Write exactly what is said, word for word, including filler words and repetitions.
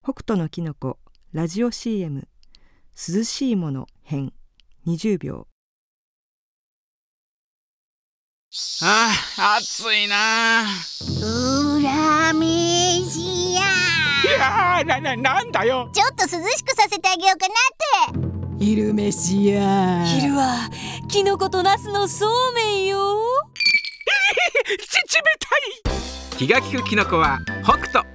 北斗のきのこラジオ シーエム 涼しいもの編にじゅうびょう。 ああ、暑いな。 うらめしや。 いやー、な、な、なんだよ。 ちょっと涼しくさせてあげようかなって。 昼飯や。 昼はキノコとナスのそうめんよ。 ち、冷たい。気が利くキノコは北斗。